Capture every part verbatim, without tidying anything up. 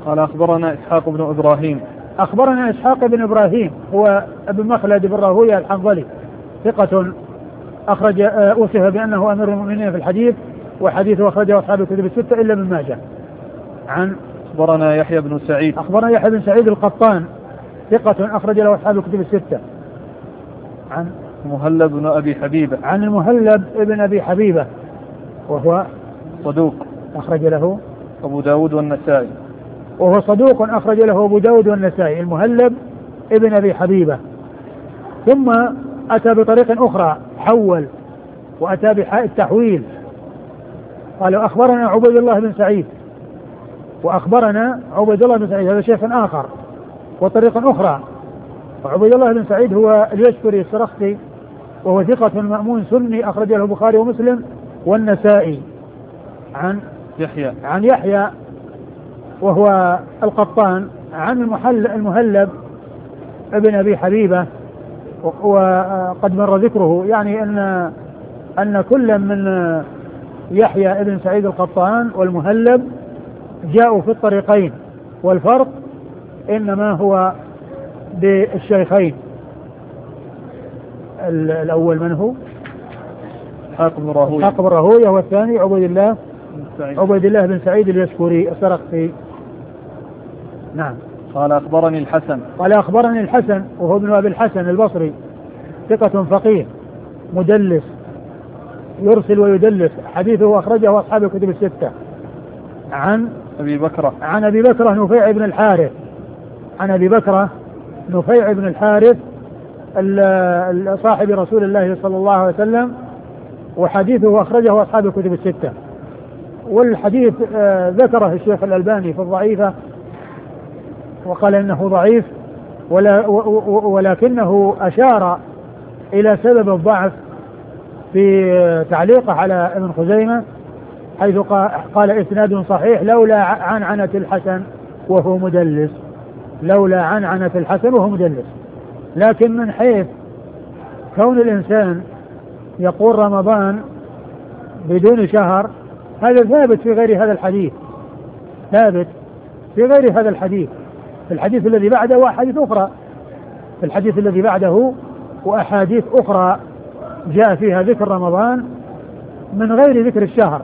قال أخبرنا إسحاق بن إبراهيم. أخبرنا إسحاق بن إبراهيم هو ابن مخلد بن راهويه الحنظلي ثقة أخرج أوصف بأنه أمير المؤمنين في الحديث وحديثه أخرجه أصحاب الكتب الستة إلا ابن ماجه. عن أخبرنا يحيى بن سعيد. أخبرنا يحيى بن سعيد القطان ثقة أخرج له أصحاب الكتب الستة. عن المهلب بن أبي حبيبة. عن المهلب ابن أبي حبيبة وهو صدوق أخرج له أبو داود والنسائي. وهو صدوق أخرج له أبو داود والنسائي. المهلب ابن أبي حبيبة. ثم أتى بطريق أخرى حول وأتى بحاء التحويل قال أخبرنا عبيد الله بن سعيد وأخبرنا عبيد الله بن سعيد هذا شيخ آخر وطريق أخرى. وعبيد الله بن سعيد هو اليشكري السرخسي وهو ثقة مأمون سني أخرج له البخاري ومسلم والنسائي. عن يحيى عن يحيى وهو القطان عن المحل المهلب ابن أبي حبيبة وقد مر ذكره يعني أن أن كل من يحيى ابن سعيد القطان والمهلب جاءوا في الطريقين والفرق إنما هو بالشيخين. الأول من هو؟ إسحاق بن راهويه. إسحاق بن راهويه والثاني عبيد الله عبيد الله بن سعيد اليشكري السرخسي. نعم. قال أخبرني الحسن. قال أخبرني الحسن وهو ابن أبي الحسن البصري ثقة فقيه مدلس يرسل ويدلس حديثه أخرجه أصحاب الكتب الستة. عن أبي بكرة عن أبي بكرة نفيع بن الحارث عن أبي بكرة نفيع بن الحارث صاحب رسول الله صلى الله عليه وسلم وحديثه أخرجه أصحاب الكتب الستة. والحديث آه ذكره الشيخ الألباني في الضعيفة وقال إنه ضعيف ولا ولكنه أشار إلى سبب الضعف في تعليقه على ابن خزيمة حيث قال إسناد صحيح لولا عنعنة الحسن وهو مدلس لولا عنعنة الحسن وهو مدلس. لكن من حيث كون الإنسان يقول رمضان بدون شهر هذا ثابت في غير هذا الحديث ثابت في غير هذا الحديث. في الحديث الذي بعده وأحاديث أخرى في الحديث الذي بعده وأحاديث أخرى جاء فيها ذكر رمضان من غير ذكر الشهر.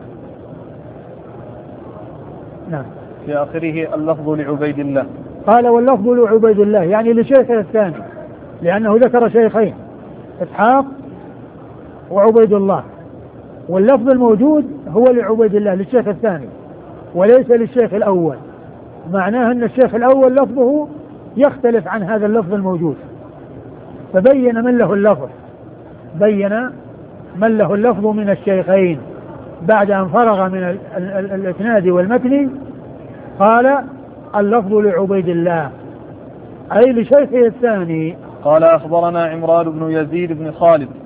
نعم. في آخره اللفظ لعبيد الله. قال واللفظ لعبيد الله يعني لشيخه الثاني لأنه ذكر شيخين إسحاق وعبيد الله واللفظ الموجود هو لعبيد الله للشيخ الثاني وليس للشيخ الأول. معناه أن الشيخ الأول لفظه يختلف عن هذا اللفظ الموجود فبين من له اللفظ بين من له اللفظ من الشيخين بعد أن فرغ من الإسناد والمتن قال اللفظ لعبيد الله أي لشيخه الثاني. قال أخبرنا عمران بن يزيد بن خالد